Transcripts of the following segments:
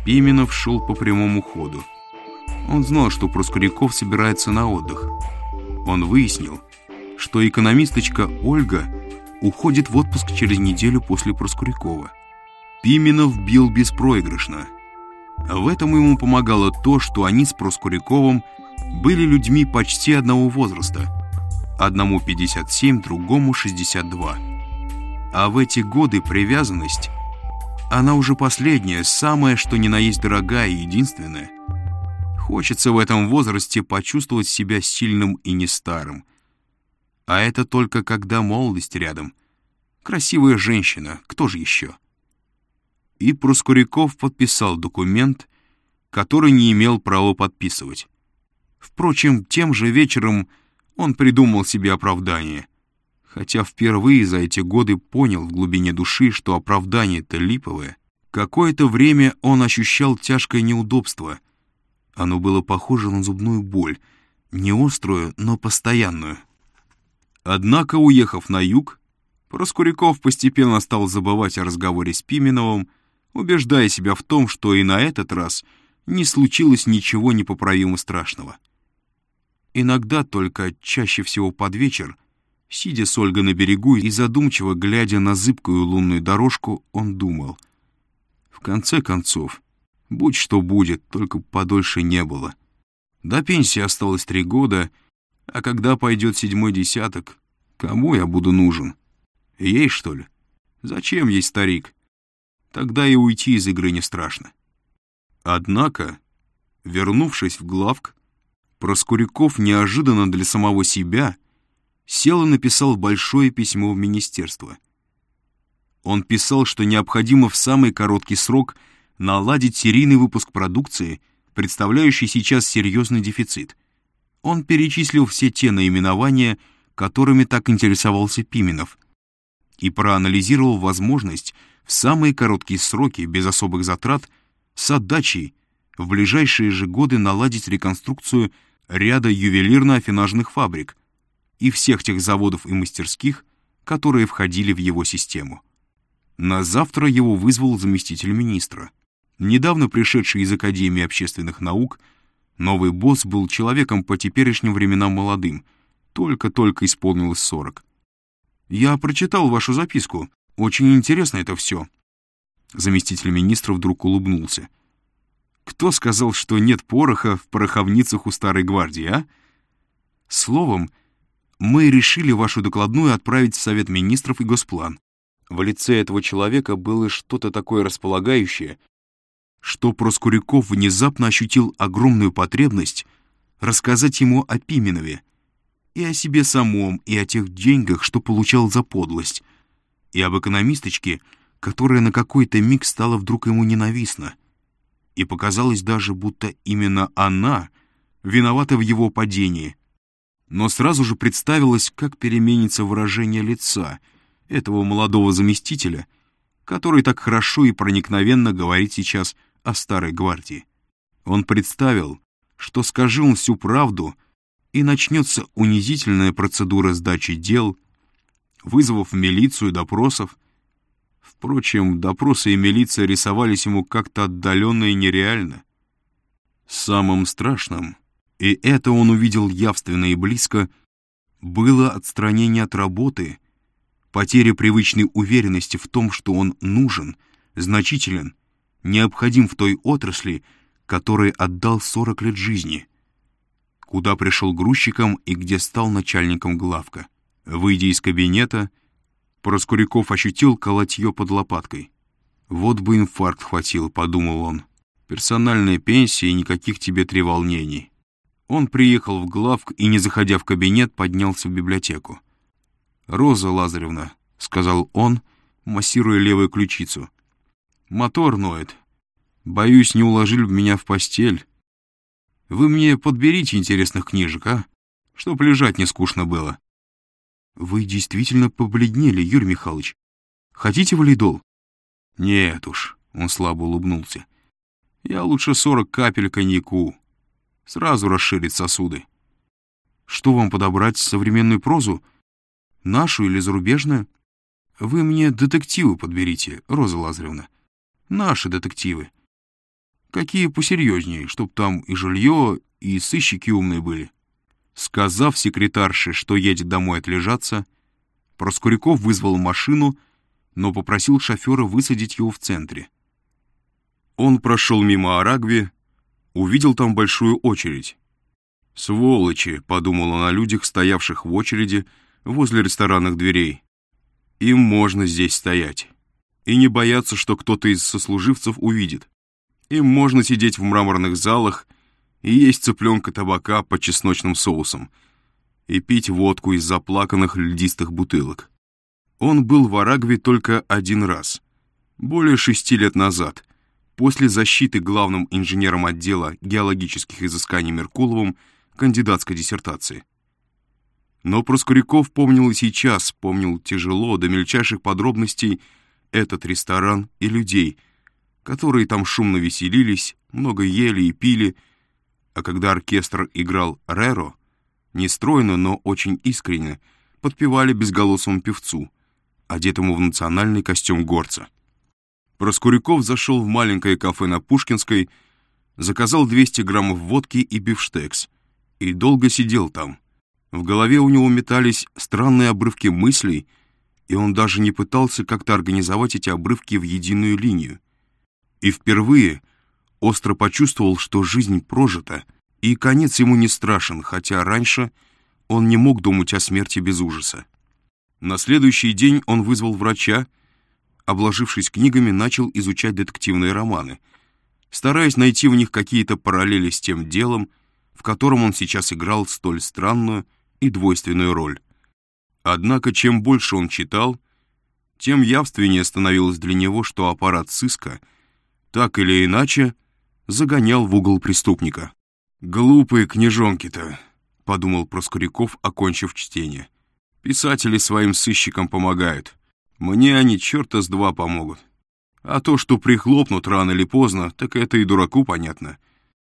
Пименов шел по прямому ходу. Он знал, что Проскуряков собирается на отдых. Он выяснил, что экономисточка Ольга уходит в отпуск через неделю после Проскурякова. Пименов бил беспроигрышно. В этом ему помогало то, что они с Проскуряковым были людьми почти одного возраста. Одному 57, другому 62. А в эти годы привязанность, она уже последняя, самая что ни на есть дорогая и единственная. Хочется в этом возрасте почувствовать себя сильным и не старым. А это только когда молодость рядом. Красивая женщина, кто же еще? И Проскуряков подписал документ, который не имел права подписывать. Впрочем, тем же вечером он придумал себе оправдание. Хотя впервые за эти годы понял в глубине души, что оправдание-то липовое. Какое-то время он ощущал тяжкое неудобство. Оно было похоже на зубную боль, не острую, но постоянную. Однако, уехав на юг, Проскуряков постепенно стал забывать о разговоре с Пименовым, убеждая себя в том, что и на этот раз не случилось ничего непоправимо страшного. Иногда, только чаще всего под вечер, сидя с Ольгой на берегу и задумчиво глядя на зыбкую лунную дорожку, он думал: в конце концов, будь что будет, только подольше не было. До пенсии осталось 3 года, а когда пойдет 7-й десяток, кому я буду нужен? Ей, что ли? Зачем ей старик? Тогда и уйти из игры не страшно. Однако, вернувшись в главк, Проскуряков неожиданно для самого себя сел и написал большое письмо в министерство. Он писал, что необходимо в самый короткий срок наладить серийный выпуск продукции, представляющий сейчас серьезный дефицит. Он перечислил все те наименования, которыми так интересовался Пименов, и проанализировал возможность в самые короткие сроки, без особых затрат, с отдачей в ближайшие же годы наладить реконструкцию ряда ювелирно-афинажных фабрик и всех тех заводов и мастерских, которые входили в его систему. На завтра его вызвал заместитель министра. Недавно пришедший из Академии общественных наук, новый босс был человеком по теперешним временам молодым, только-только исполнилось 40. «Я прочитал вашу записку. Очень интересно это все». Заместитель министра вдруг улыбнулся. «Кто сказал, что нет пороха в пороховницах у старой гвардии, а? Словом, мы решили вашу докладную отправить в Совет министров и Госплан». В лице этого человека было что-то такое располагающее, что Проскуряков внезапно ощутил огромную потребность рассказать ему о Пименове, и о себе самом, и о тех деньгах, что получал за подлость, и об экономисточке, которая на какой-то миг стала вдруг ему ненавистна, и показалось даже, будто именно она виновата в его падении. Но сразу же представилось, как переменится выражение лица этого молодого заместителя, который так хорошо и проникновенно говорит сейчас о старой гвардии. Он представил, что, скажи он всю правду, и начнется унизительная процедура сдачи дел, вызовов в милицию, допросов. Впрочем, допросы и милиция рисовались ему как-то отдаленно и нереально. Самым страшным, и это он увидел явственно и близко, было отстранение от работы, потеря привычной уверенности в том, что он нужен, значителен, необходим в той отрасли, которой отдал 40 лет жизни, куда пришел грузчиком и где стал начальником главка. Выйдя из кабинета, Проскуряков ощутил колотье под лопаткой. «Вот бы инфаркт хватил», — подумал он. «Персональная пенсия и никаких тебе треволнений». Он приехал в главк и, не заходя в кабинет, поднялся в библиотеку. «Роза Лазаревна», — сказал он, массируя левую ключицу, — «мотор ноет. Боюсь, не уложили бы меня в постель. Вы мне подберите интересных книжек, а? Чтоб лежать не скучно было». «Вы действительно побледнели, Юрий Михайлович. Хотите валидол?» «Нет уж», — он слабо улыбнулся. «Я лучше 40 капель коньяку. Сразу расширит сосуды». «Что вам подобрать, современную прозу? Нашу или зарубежную?» «Вы мне детективы подберите, Роза Лазаревна. Наши детективы. Какие посерьезнее, чтоб там и жилье, и сыщики умные были». Сказав секретарше, что едет домой отлежаться, Проскуряков вызвал машину, но попросил шофера высадить его в центре. Он прошел мимо Арагви, увидел там большую очередь. «Сволочи», — подумал он о людях, стоявших в очереди возле ресторанных дверей. «Им можно здесь стоять. И не бояться, что кто-то из сослуживцев увидит. Им можно сидеть в мраморных залах и есть цыпленка табака под чесночным соусом и пить водку из заплаканных льдистых бутылок». Он был в Арагви только один раз, более 6 лет назад, после защиты главным инженером отдела геологических изысканий Меркуловым кандидатской диссертации. Но Проскуряков помнил и сейчас, помнил тяжело, до мельчайших подробностей, этот ресторан и людей, которые там шумно веселились, много ели и пили, а когда оркестр играл «Реро», нестройно, но очень искренне, подпевали безголосому певцу, одетому в национальный костюм горца. Проскуряков зашел в маленькое кафе на Пушкинской, заказал 200 граммов водки и бифштекс, и долго сидел там. В голове у него метались странные обрывки мыслей, и он даже не пытался как-то организовать эти обрывки в единую линию. И впервые остро почувствовал, что жизнь прожита, и конец ему не страшен, хотя раньше он не мог думать о смерти без ужаса. На следующий день он вызвал врача, обложившись книгами, начал изучать детективные романы, стараясь найти в них какие-то параллели с тем делом, в котором он сейчас играл столь странную и двойственную роль. Однако, чем больше он читал, тем явственнее становилось для него, что аппарат сыска так или иначе загонял в угол преступника. «Глупые книжонки-то», — подумал Проскуряков, окончив чтение. «Писатели своим сыщикам помогают. Мне они черта с два помогут. А то, что прихлопнут рано или поздно, так это и дураку понятно.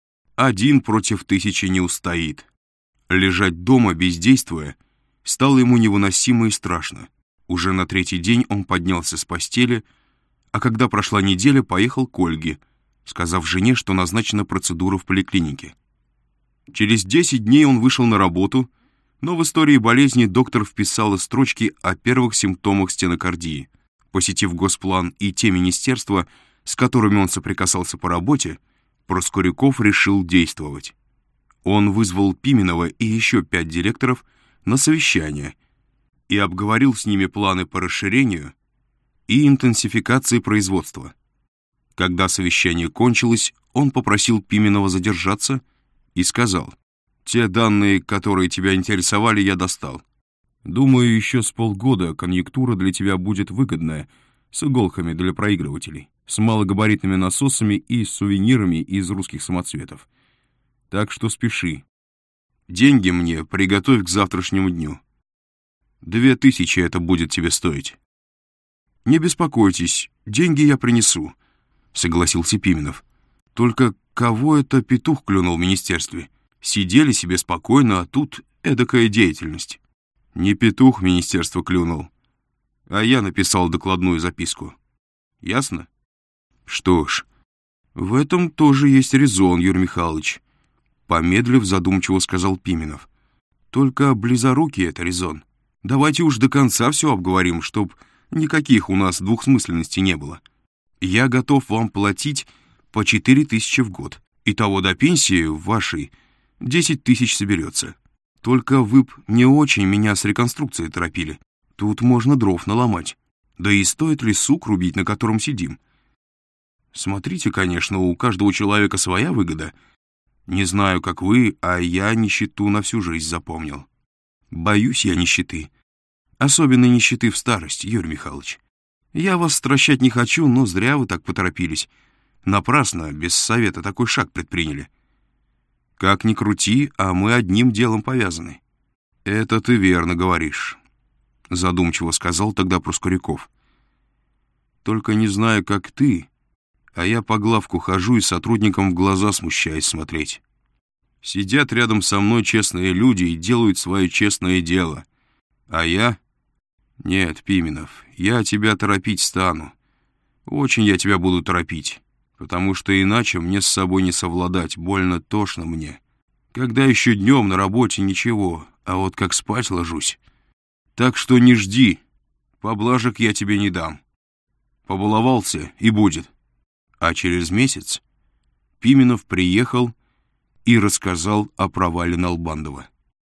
1 против 1000 не устоит». Лежать дома, бездействуя, стало ему невыносимо и страшно. Уже на 3-й день он поднялся с постели, а когда прошла неделя, поехал к Ольге, сказав жене, что назначена процедура в поликлинике. Через 10 дней он вышел на работу, но в истории болезни доктор вписала строчки о первых симптомах стенокардии. Посетив Госплан и те министерства, с которыми он соприкасался по работе, Проскуряков решил действовать. Он вызвал Пименова и еще 5 директоров на совещание и обговорил с ними планы по расширению и интенсификации производства. Когда совещание кончилось, он попросил Пименова задержаться и сказал: «Те данные, которые тебя интересовали, я достал. Думаю, еще с полгода конъюнктура для тебя будет выгодная, с иголками для проигрывателей, с малогабаритными насосами и с сувенирами из русских самоцветов. Так что спеши. Деньги мне приготовь к завтрашнему дню. 2000 это будет тебе стоить». «Не беспокойтесь, деньги я принесу», — согласился Пименов. «Только кого это петух клюнул в министерстве? Сидели себе спокойно, а тут эдакая деятельность». «Не петух министерство клюнул, а я написал докладную записку. Ясно?» «Что ж, в этом тоже есть резон, Юрий Михайлович», — помедлив, задумчиво сказал Пименов. «Только близорукий это резон. Давайте уж до конца все обговорим, чтоб никаких у нас двухсмысленностей не было. Я готов вам платить по 4000 в год. Итого до пенсии вашей 10 000 соберется. Только вы б не очень меня с реконструкцией торопили. Тут можно дров наломать. Да и стоит ли сук рубить, на котором сидим? Смотрите, конечно, у каждого человека своя выгода. Не знаю, как вы, а я нищету на всю жизнь запомнил. Боюсь я нищеты. Особенно нищеты в старости, Юрий Михайлович. Я вас стращать не хочу, но зря вы так поторопились. Напрасно, без совета, такой шаг предприняли. Как ни крути, а мы одним делом повязаны». «Это ты верно говоришь», — задумчиво сказал тогда Проскуряков. «Только не знаю, как ты, а я по главку хожу и сотрудникам в глаза смущаюсь смотреть. Сидят рядом со мной честные люди и делают свое честное дело. А я... Нет, Пименов, я тебя торопить стану. Очень я тебя буду торопить. потому что иначе мне с собой не совладать, больно тошно мне. Когда еще днем на работе ничего, а вот как спать ложусь. Так что не жди, поблажек я тебе не дам. Побаловался и будет». А через месяц Пименов приехал и рассказал о провале Налбандова.